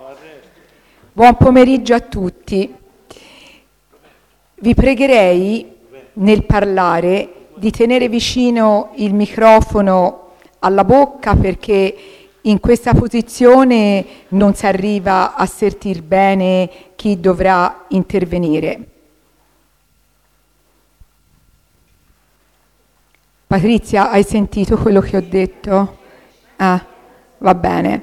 Buon pomeriggio a tutti. Vi pregherei nel parlare di tenere vicino il microfono alla bocca perché in questa posizione non si arriva a sentir bene chi dovrà intervenire. Patrizia, hai sentito quello che ho detto? Ah, va bene.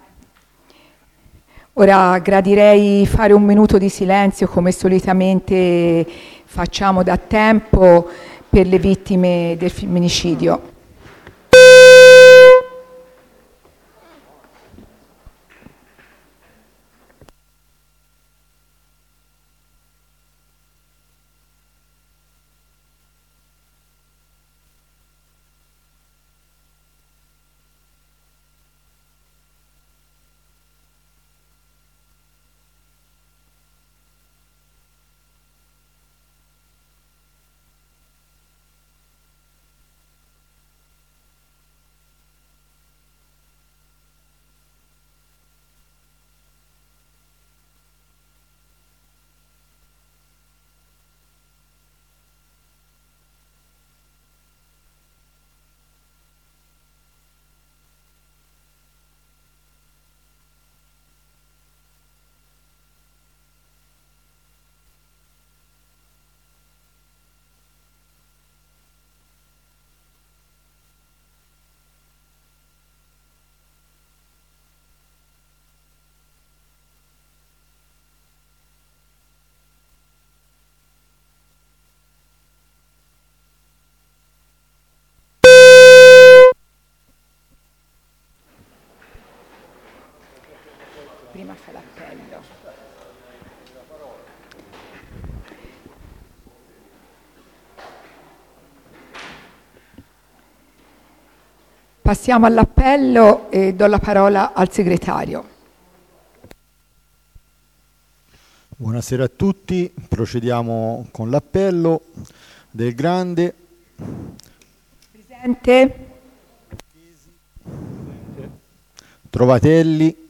Ora gradirei fare un minuto di silenzio come solitamente facciamo da tempo per le vittime del femminicidio. Prima fa l'appello. Passiamo all'appello e do la parola al segretario. Buonasera a tutti, procediamo con l'appello del Grande. Presente. Trovatelli.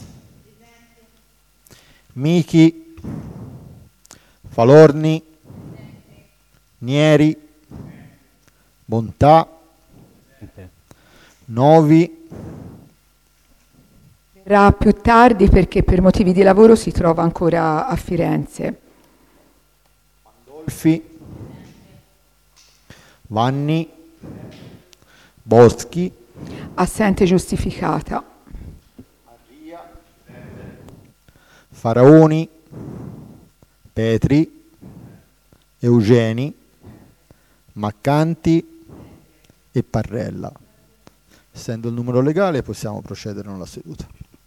Michi, Falorni, Nieri, Bontà, Novi. Verrà più tardi perché per motivi di lavoro si trova ancora a Firenze. Pandolfi, Vanni, Boschi. Assente giustificata. Faraoni, Petri, Eugeni, Maccanti e Parrella. Essendo il numero legale possiamo procedere nella seduta.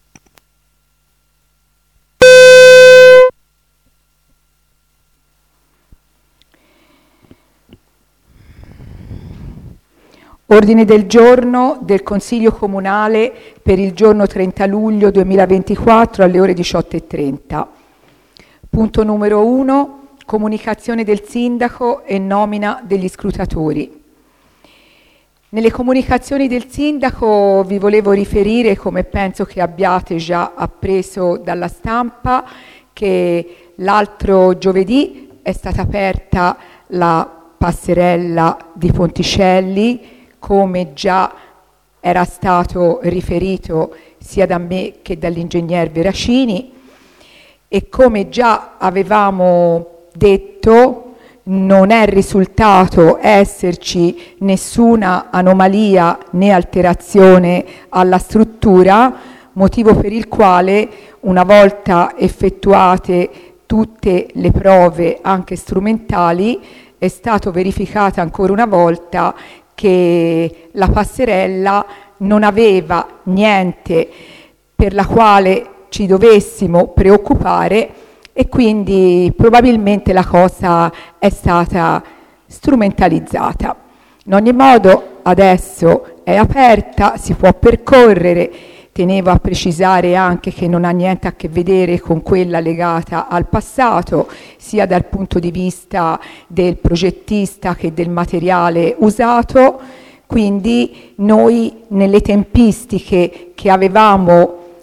Ordine del giorno del Consiglio Comunale per il giorno 30 luglio 2024 alle ore 18:30. Punto numero 1, comunicazione del sindaco e nomina degli scrutatori. Nelle comunicazioni del sindaco vi volevo riferire, come penso che abbiate già appreso dalla stampa, che l'altro giovedì è stata aperta la passerella di Ponticelli, come già era stato riferito sia da me che dall'ingegner Veracini, e come già avevamo detto non è risultato esserci nessuna anomalia né alterazione alla struttura, motivo per il quale, una volta effettuate tutte le prove anche strumentali, è stato verificata ancora una volta che la passerella non aveva niente per la quale ci dovessimo preoccupare e quindi probabilmente la cosa è stata strumentalizzata. In ogni modo adesso è aperta, si può percorrere. Tenevo a precisare anche che non ha niente a che vedere con quella legata al passato, sia dal punto di vista del progettista che del materiale usato, quindi noi nelle tempistiche che avevamo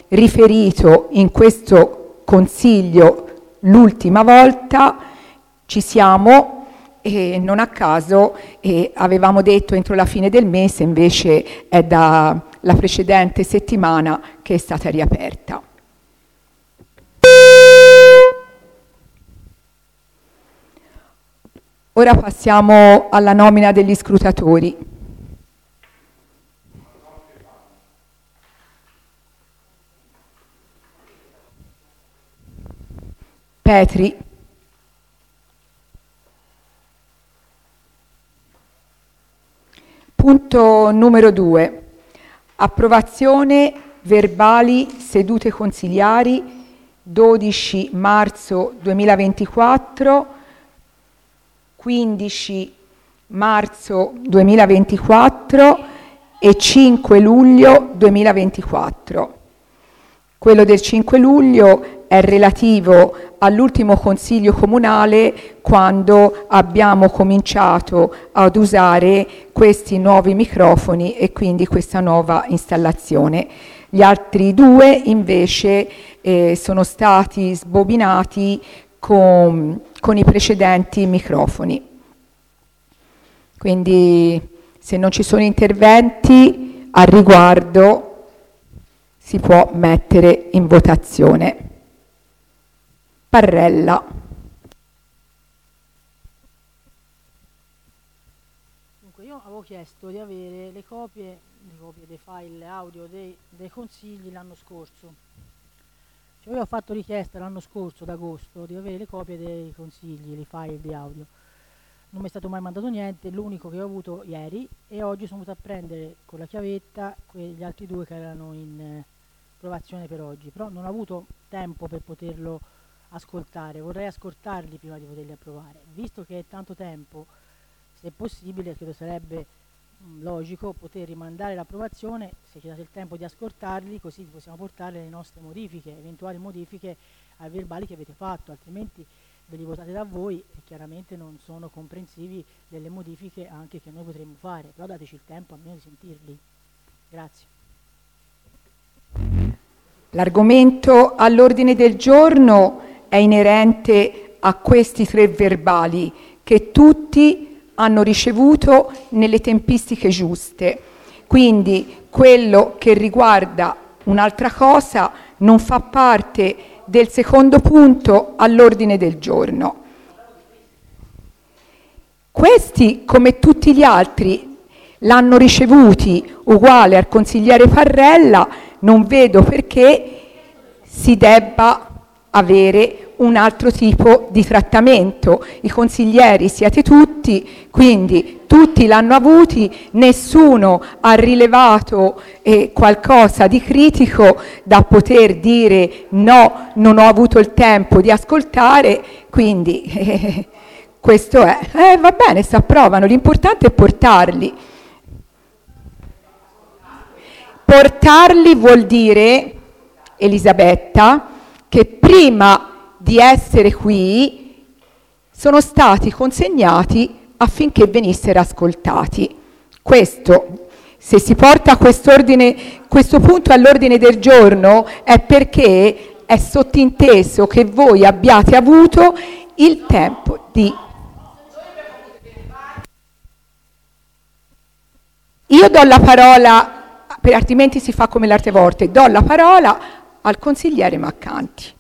riferito in questo Consiglio l'ultima volta, ci siamo, e non a caso avevamo detto entro la fine del mese, invece è dalla precedente settimana che è stata riaperta. Ora passiamo alla nomina degli scrutatori. Petri. Punto numero 2. Approvazione verbali sedute consiliari 12 marzo 2024, 15 marzo 2024 e 5 luglio 2024. Quello del 5 luglio è relativo all'ultimo Consiglio comunale, quando abbiamo cominciato ad usare questi nuovi microfoni e quindi questa nuova installazione. Gli altri 2 invece sono stati sbobinati con i precedenti microfoni. Quindi, se non ci sono interventi al riguardo, si può mettere in votazione. Parrella. Dunque, io avevo chiesto di avere le copie dei file audio dei consigli l'anno scorso. Cioè, avevo fatto richiesta l'anno scorso, ad agosto, di avere le copie dei consigli, i file di audio. Non mi è stato mai mandato niente, l'unico che ho avuto ieri, e oggi sono venuto a prendere con la chiavetta gli altri 2 che erano in approvazione per oggi, però non ho avuto tempo per poterlo ascoltare, vorrei ascoltarli prima di poterli approvare. Visto che è tanto tempo, se è possibile, credo sarebbe logico poter rimandare l'approvazione, se ci date il tempo di ascoltarli, così possiamo portare le nostre modifiche, eventuali modifiche ai verbali che avete fatto, altrimenti ve li votate da voi e chiaramente non sono comprensivi delle modifiche anche che noi potremmo fare, però dateci il tempo almeno di sentirli. Grazie. L'argomento all'ordine del giorno è inerente a questi 3 verbali che tutti hanno ricevuto nelle tempistiche giuste. Quindi quello che riguarda un'altra cosa non fa parte del secondo punto all'ordine del giorno. Questi, come tutti gli altri, l'hanno ricevuti uguale al consigliere Parrella, non vedo perché si debba avere un altro tipo di trattamento. I consiglieri siete tutti, quindi tutti l'hanno avuti, nessuno ha rilevato qualcosa di critico da poter dire no, non ho avuto il tempo di ascoltare, quindi questo è. Va bene, si approvano, l'importante è portarli. Portarli vuol dire, Elisabetta, che prima di essere qui sono stati consegnati affinché venissero ascoltati. Questo, se si porta questo punto all'ordine del giorno, è perché è sottinteso che voi abbiate avuto il tempo di... Io do la parola, altrimenti si fa come le altre volte, do la parola al consigliere Maccanti.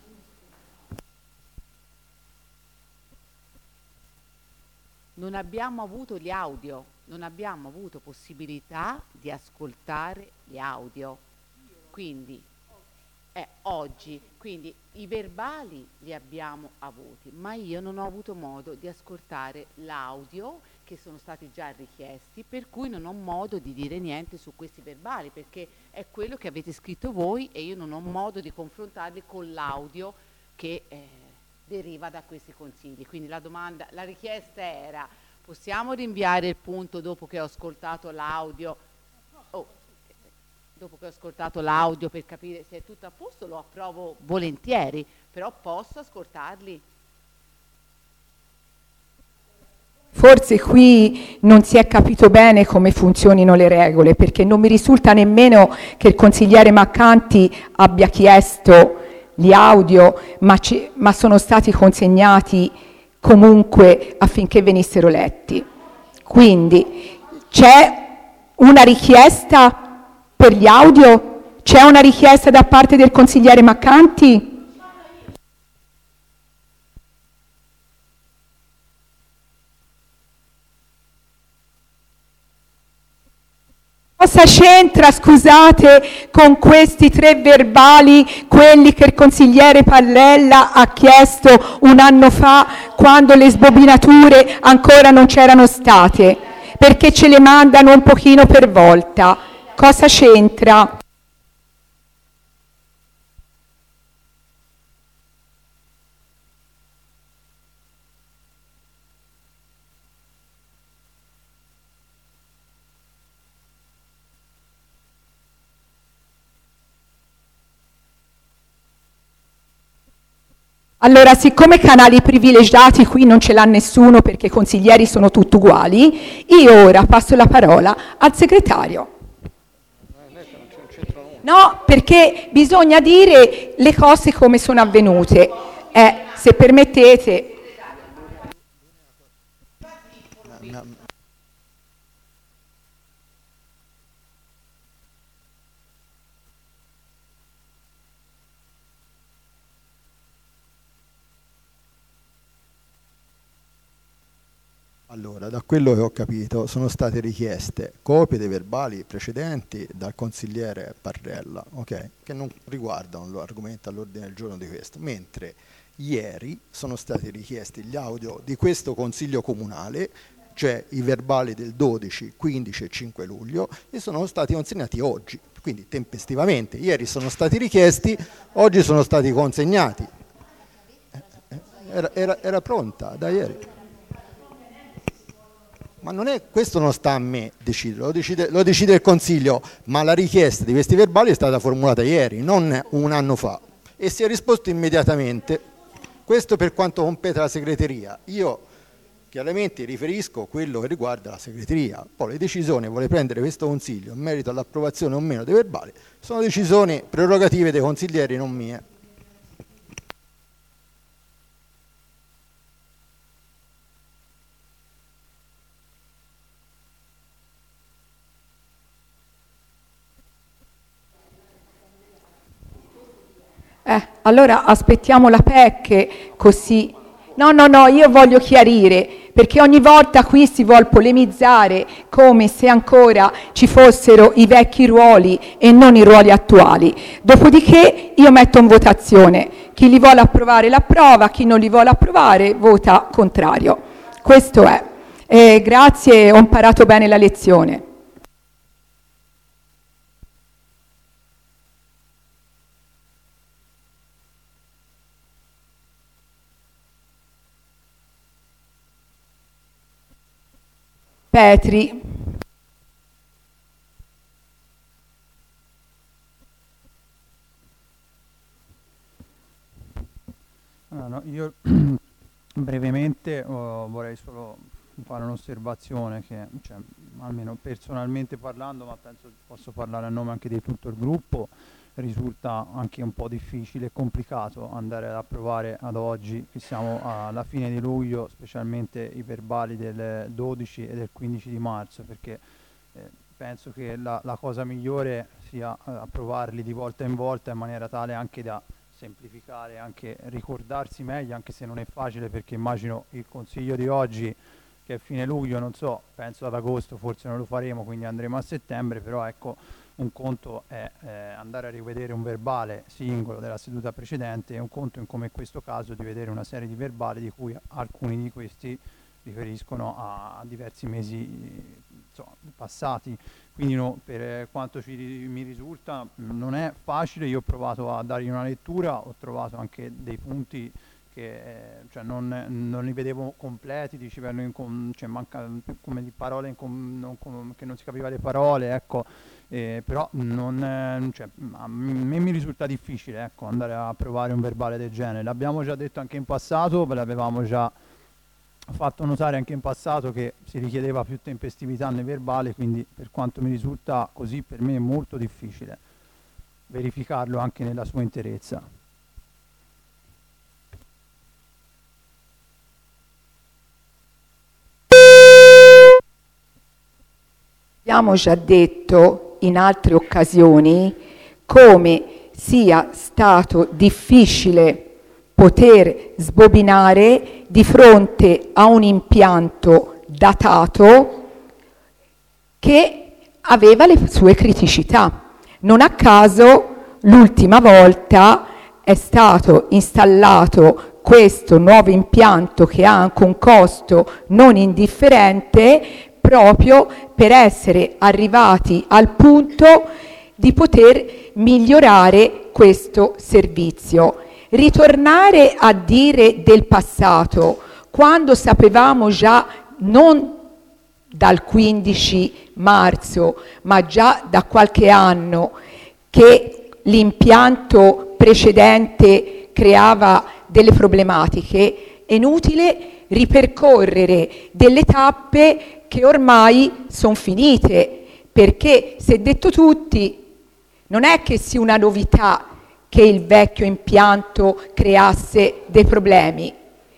Non abbiamo avuto gli audio, non abbiamo avuto possibilità di ascoltare gli audio, quindi oggi, quindi i verbali li abbiamo avuti, ma io non ho avuto modo di ascoltare l'audio che sono stati già richiesti, per cui non ho modo di dire niente su questi verbali, perché è quello che avete scritto voi e io non ho modo di confrontarli con l'audio che deriva da questi consigli. Quindi la richiesta era: possiamo rinviare il punto dopo che ho ascoltato l'audio? Dopo che ho ascoltato l'audio per capire se è tutto a posto, lo approvo volentieri, però posso ascoltarli? Forse qui non si è capito bene come funzionino le regole, perché non mi risulta nemmeno che il consigliere Maccanti abbia chiesto gli audio, ma sono stati consegnati comunque affinché venissero letti. Quindi c'è una richiesta per gli audio? C'è una richiesta da parte del consigliere Maccanti? Cosa c'entra, scusate, con questi 3 verbali, quelli che il consigliere Pallella ha chiesto un anno fa, quando le sbobinature ancora non c'erano state? Perché ce le mandano un pochino per volta. Cosa c'entra? Allora, siccome canali privilegiati qui non ce l'ha nessuno perché i consiglieri sono tutti uguali, io ora passo la parola al segretario. No, perché bisogna dire le cose come sono avvenute. Se permettete. Allora, da quello che ho capito sono state richieste copie dei verbali precedenti dal consigliere Parrella, ok? Che non riguardano l'argomento all'ordine del giorno di questo, mentre ieri sono stati richiesti gli audio di questo consiglio comunale, cioè i verbali del 12, 15 e 5 luglio, e sono stati consegnati oggi, quindi tempestivamente. Ieri sono stati richiesti, oggi sono stati consegnati. Era pronta da ieri. Ma non è, questo non sta a me decidere, lo decide il Consiglio, ma la richiesta di questi verbali è stata formulata ieri, non un anno fa, e si è risposto immediatamente. Questo per quanto compete la segreteria. Io chiaramente riferisco quello che riguarda la segreteria, poi le decisioni che vuole prendere questo Consiglio in merito all'approvazione o meno dei verbali sono decisioni prerogative dei consiglieri, non mie. Allora aspettiamo la PEC, così. No, io voglio chiarire, perché ogni volta qui si vuol polemizzare come se ancora ci fossero i vecchi ruoli e non i ruoli attuali. Dopodiché io metto in votazione. Chi li vuole approvare l'approva, chi non li vuole approvare vota contrario. Questo è. Grazie, ho imparato bene la lezione. Petri. No, io brevemente vorrei solo fare un'osservazione che, cioè, almeno personalmente parlando, ma penso posso parlare a nome anche di tutto il gruppo, risulta anche un po' difficile e complicato andare ad approvare ad oggi, che siamo alla fine di luglio, specialmente i verbali del 12 e del 15 di marzo, perché penso che la cosa migliore sia approvarli di volta in volta in maniera tale anche da semplificare, anche ricordarsi meglio, anche se non è facile, perché immagino il consiglio di oggi, che è fine luglio, non so, penso ad agosto forse non lo faremo, quindi andremo a settembre, però ecco, un conto è andare a rivedere un verbale singolo della seduta precedente, e un conto, in come in questo caso, di vedere una serie di verbali di cui alcuni di questi riferiscono a diversi mesi passati. Quindi per quanto mi risulta non è facile. Io ho provato a dargli una lettura, ho trovato anche dei punti che cioè non li vedevo completi, dicevano cioè manca come di parole che non si capiva le parole, ecco. Però cioè, a me mi risulta difficile, ecco, andare a provare un verbale del genere. L'abbiamo già detto anche in passato, ve l'avevamo già ho fatto notare anche in passato che si richiedeva più tempestività nei verbali, quindi per quanto mi risulta così per me è molto difficile verificarlo anche nella sua interezza. Abbiamo già detto in altre occasioni come sia stato difficile poter sbobinare di fronte a un impianto datato che aveva le sue criticità. Non a caso l'ultima volta è stato installato questo nuovo impianto che ha anche un costo non indifferente, proprio per essere arrivati al punto di poter migliorare questo servizio. Ritornare a dire del passato, quando sapevamo già non dal 15 marzo, ma già da qualche anno, che l'impianto precedente creava delle problematiche, è inutile ripercorrere delle tappe che ormai sono finite, perché si è detto tutti, non è che sia una novità che il vecchio impianto creasse dei problemi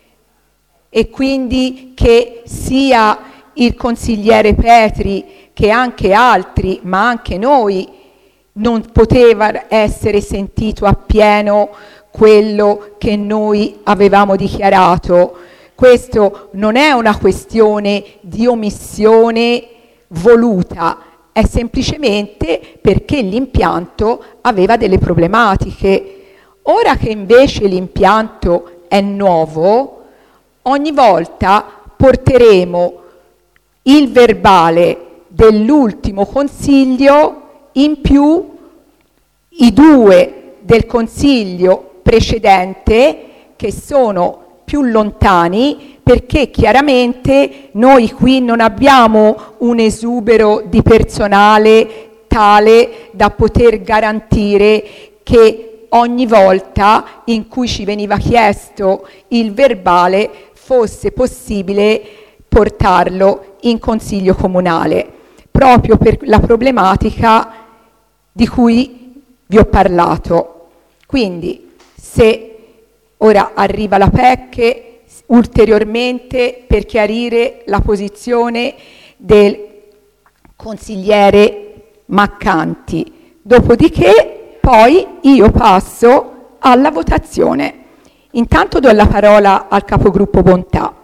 e quindi che sia il consigliere Petri che anche altri, ma anche noi, non poteva essere sentito appieno quello che noi avevamo dichiarato. Questo non è una questione di omissione voluta, è semplicemente perché l'impianto aveva delle problematiche. Ora che invece l'impianto è nuovo, ogni volta porteremo il verbale dell'ultimo consiglio, in più i due del consiglio precedente, che sono più lontani, perché chiaramente noi qui non abbiamo un esubero di personale tale da poter garantire che ogni volta in cui ci veniva chiesto il verbale fosse possibile portarlo in consiglio comunale, proprio per la problematica di cui vi ho parlato. Quindi, se ora arriva la PEC ulteriormente per chiarire la posizione del consigliere Maccanti, dopodiché poi io passo alla votazione. Intanto do la parola al capogruppo Bontà.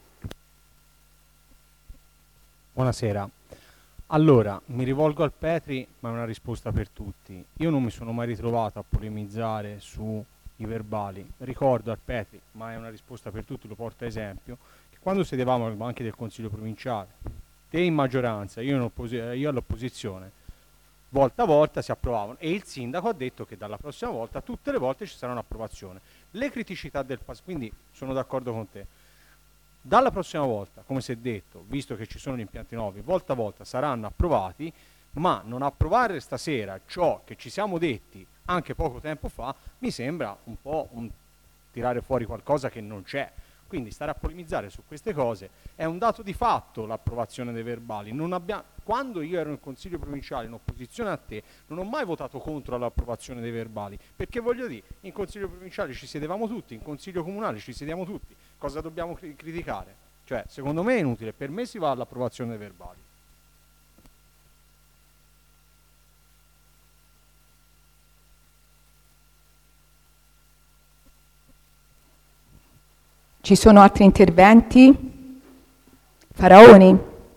Buonasera. Allora, mi rivolgo al Petri, ma è una risposta per tutti. Io non mi sono mai ritrovato a polemizzare sui verbali. Ricordo al Petri, ma è una risposta per tutti, lo porto a esempio, che quando sedevamo al banchi del Consiglio provinciale, te in maggioranza, io all'opposizione, volta a volta si approvavano e il sindaco ha detto che dalla prossima volta, tutte le volte ci sarà un'approvazione. Le criticità del passato, quindi sono d'accordo con te. Dalla prossima volta, come si è detto, visto che ci sono gli impianti nuovi, volta a volta saranno approvati, ma non approvare stasera ciò che ci siamo detti anche poco tempo fa mi sembra un po' tirare fuori qualcosa che non c'è. Quindi stare a polemizzare su queste cose è un dato di fatto l'approvazione dei verbali. Quando io ero in Consiglio provinciale in opposizione a te non ho mai votato contro l'approvazione dei verbali, perché voglio dire, in Consiglio provinciale ci sedevamo tutti, in Consiglio comunale ci sediamo tutti, cosa dobbiamo criticare? Cioè, secondo me è inutile, per me si va all'approvazione dei verbali. Ci sono altri interventi? Faraoni?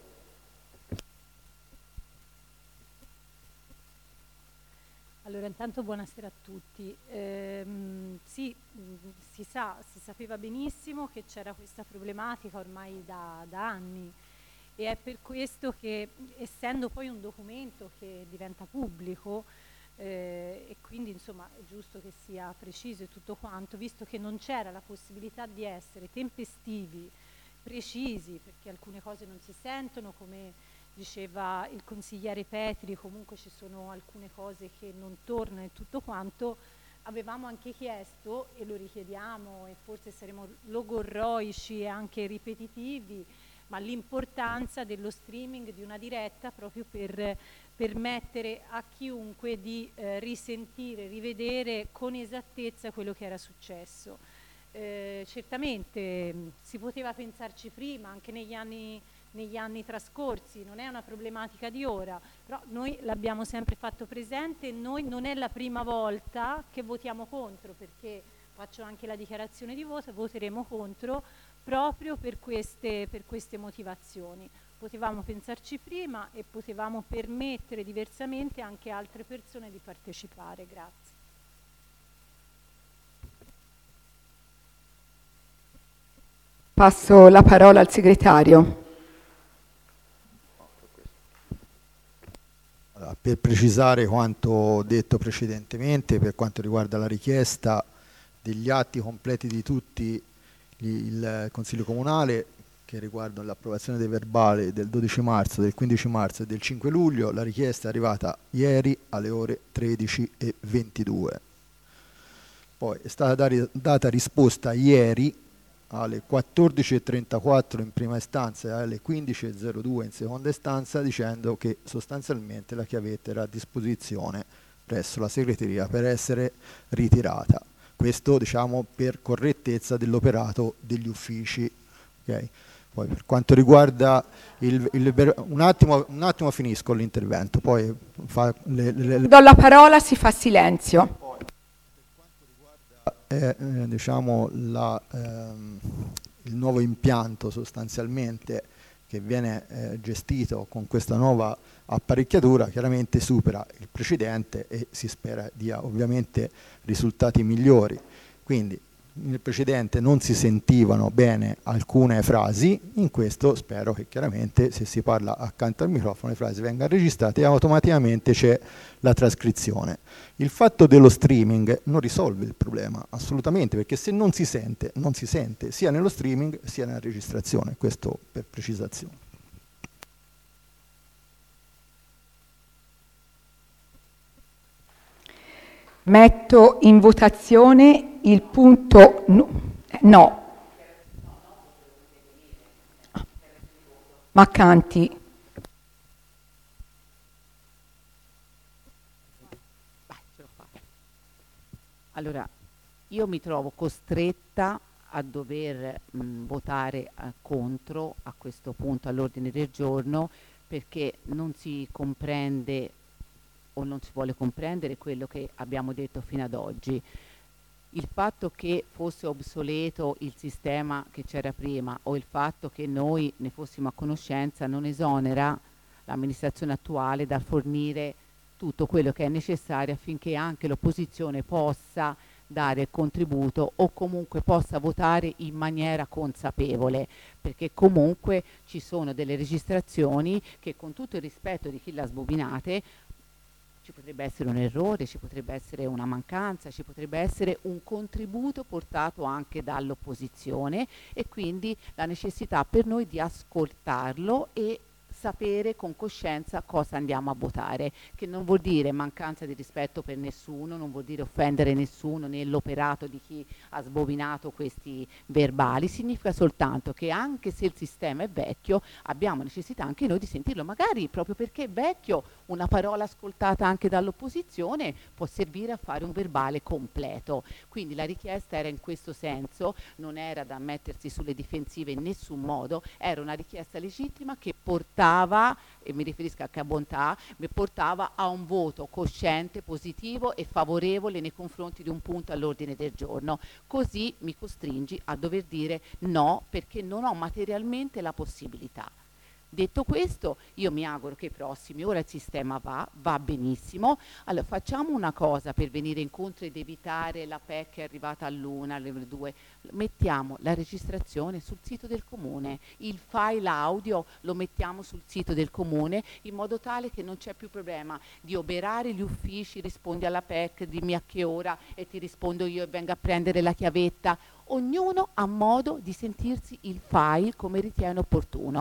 Allora, intanto buonasera a tutti. Sì, si sapeva benissimo che c'era questa problematica ormai da anni e è per questo che, essendo poi un documento che diventa pubblico, e quindi insomma è giusto che sia preciso e tutto quanto, visto che non c'era la possibilità di essere tempestivi, precisi, perché alcune cose non si sentono, come diceva il consigliere Petri, comunque ci sono alcune cose che non tornano e tutto quanto, avevamo anche chiesto, e lo richiediamo, e forse saremo logorroici e anche ripetitivi, ma l'importanza dello streaming di una diretta proprio per permettere a chiunque di risentire, rivedere con esattezza quello che era successo. Certamente si poteva pensarci prima, anche negli anni trascorsi, non è una problematica di ora, però noi l'abbiamo sempre fatto presente, noi non è la prima volta che votiamo contro, perché faccio anche la dichiarazione di voto, voteremo contro proprio per queste motivazioni. Potevamo pensarci prima e potevamo permettere diversamente anche a altre persone di partecipare. Grazie. Passo la parola al segretario. Allora, per precisare quanto detto precedentemente, per quanto riguarda la richiesta degli atti completi di tutti il Consiglio Comunale, che riguardano l'approvazione dei verbali del 12 marzo, del 15 marzo e del 5 luglio, la richiesta è arrivata ieri alle ore 13:22. Poi è stata data risposta ieri alle 14:34 in prima istanza e alle 15:02 in seconda istanza, dicendo che sostanzialmente la chiavetta era a disposizione presso la segreteria per essere ritirata. Questo, diciamo, per correttezza dell'operato degli uffici. Okay? Poi per quanto riguarda un attimo finisco l'intervento, poi Do la parola, si fa silenzio. Diciamo il nuovo impianto sostanzialmente che viene gestito con questa nuova apparecchiatura chiaramente supera il precedente e si spera dia ovviamente risultati migliori. Quindi nel precedente non si sentivano bene alcune frasi, in questo spero che chiaramente se si parla accanto al microfono le frasi vengano registrate e automaticamente c'è la trascrizione. Il fatto dello streaming non risolve il problema assolutamente, perché se non si sente sia nello streaming sia nella registrazione, questo per precisazione. Metto in votazione il punto no. Maccanti. Allora, io mi trovo costretta a dover votare contro a questo punto all'ordine del giorno, perché non si comprende o non si vuole comprendere quello che abbiamo detto fino ad oggi. Il fatto che fosse obsoleto il sistema che c'era prima o il fatto che noi ne fossimo a conoscenza non esonera l'amministrazione attuale dal fornire tutto quello che è necessario affinché anche l'opposizione possa dare il contributo o comunque possa votare in maniera consapevole, perché comunque ci sono delle registrazioni che, con tutto il rispetto di chi le ha sbobinate, ci potrebbe essere un errore, ci potrebbe essere una mancanza, ci potrebbe essere un contributo portato anche dall'opposizione e quindi la necessità per noi di ascoltarlo e sapere con coscienza cosa andiamo a votare, che non vuol dire mancanza di rispetto per nessuno, non vuol dire offendere nessuno nell'operato di chi ha sbobinato questi verbali, significa soltanto che anche se il sistema è vecchio abbiamo necessità anche noi di sentirlo, magari proprio perché è vecchio una parola ascoltata anche dall'opposizione può servire a fare un verbale completo, quindi la richiesta era in questo senso, non era da mettersi sulle difensive in nessun modo, era una richiesta legittima che portava, e mi riferisco anche a bontà, mi portava a un voto cosciente, positivo e favorevole nei confronti di un punto all'ordine del giorno. Così mi costringi a dover dire no, perché non ho materialmente la possibilità. Detto questo, io mi auguro che i prossimi, ora il sistema va benissimo, allora facciamo una cosa per venire incontro ed evitare la PEC che è arrivata all'1, alle 2, mettiamo la registrazione sul sito del comune, il file audio lo mettiamo sul sito del comune in modo tale che non c'è più problema di oberare gli uffici, rispondi alla PEC, dimmi a che ora e ti rispondo io e vengo a prendere la chiavetta, ognuno ha modo di sentirsi il file come ritiene opportuno.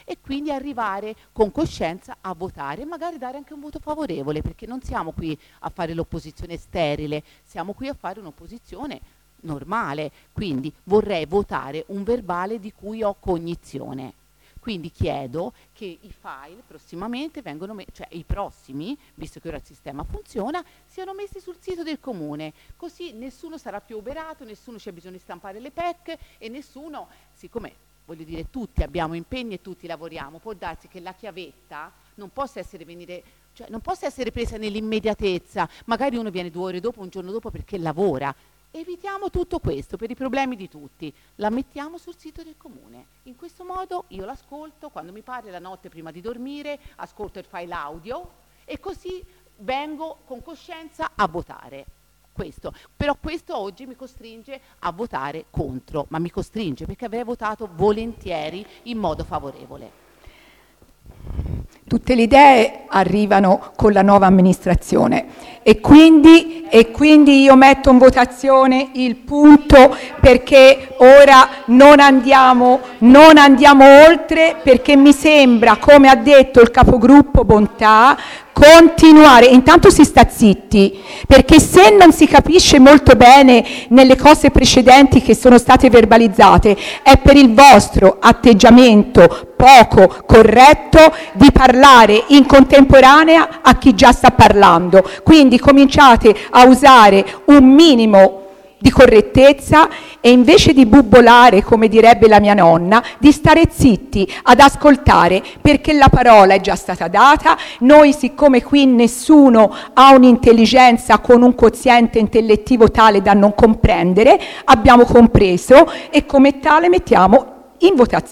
e quindi arrivare con coscienza a votare e magari dare anche un voto favorevole, perché non siamo qui a fare l'opposizione sterile, siamo qui a fare un'opposizione normale. Quindi vorrei votare un verbale di cui ho cognizione. Quindi chiedo che i file prossimamente cioè i prossimi, visto che ora il sistema funziona, siano messi sul sito del comune, così nessuno sarà più oberato, nessuno c'è bisogno di stampare le PEC e nessuno, siccome voglio dire tutti abbiamo impegni e tutti lavoriamo, può darsi che la chiavetta non possa essere non possa essere presa nell'immediatezza, magari uno viene 2 ore dopo, un giorno dopo perché lavora. Evitiamo tutto questo per i problemi di tutti, la mettiamo sul sito del comune. In questo modo io l'ascolto, quando mi pare la notte prima di dormire, ascolto il file audio e così vengo con coscienza a votare. Questo. Però questo oggi mi costringe a votare contro, ma mi costringe perché avrei votato volentieri in modo favorevole. Tutte le idee arrivano con la nuova amministrazione e quindi io metto in votazione il punto, perché ora non andiamo oltre, perché mi sembra, come ha detto il capogruppo Bontà, continuare. Intanto si sta zitti, perché se non si capisce molto bene nelle cose precedenti che sono state verbalizzate è per il vostro atteggiamento poco corretto di parlare in contemporanea a chi già sta parlando. Quindi cominciate a usare un minimo di correttezza e invece di bubolare, come direbbe la mia nonna, di stare zitti ad ascoltare, perché la parola è già stata data. Noi, siccome qui nessuno ha un'intelligenza con un quoziente intellettivo tale da non comprendere, abbiamo compreso e come tale mettiamo in votazione.